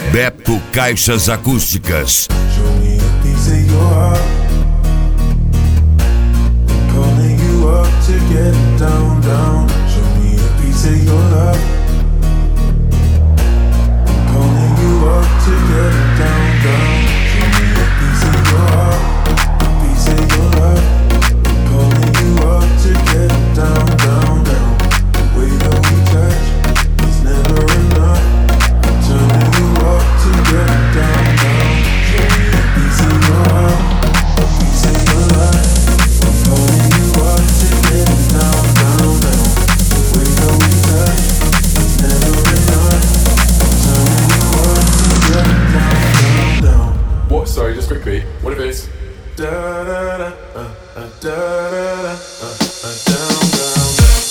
Beto Caixas Acústicas. Show me a piece of your heart. I'm calling you up to get down, down. Show me a piece of your love. I'm calling you up to get down, down. Show me a piece of your heart, a piece of your love. I'm calling you up to get down, down, down. The way that we touch is never enough. I'm turning you up to get down, down. Show me a piece of your heart, a piece of your life. I'm calling you up to get down, down, down. The way that we touch is never enough. I'm turning you up to get down, down, down. What? Sorry, just quickly. What if it's Da da da, da da da, down, down.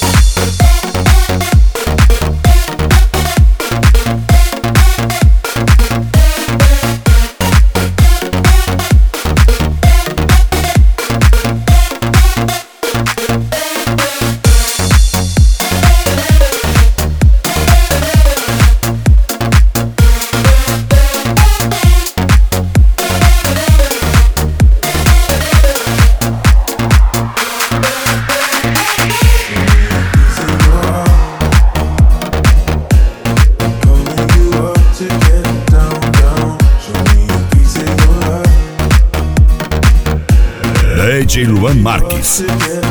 DJ Luan Marques.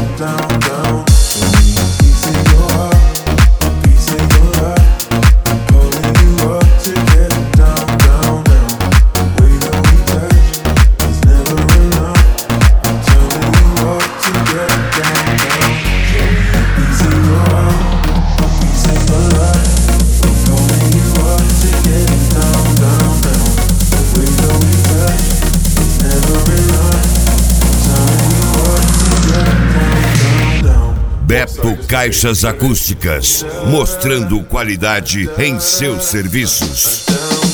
Beto Caixas Acústicas, mostrando qualidade em seus serviços.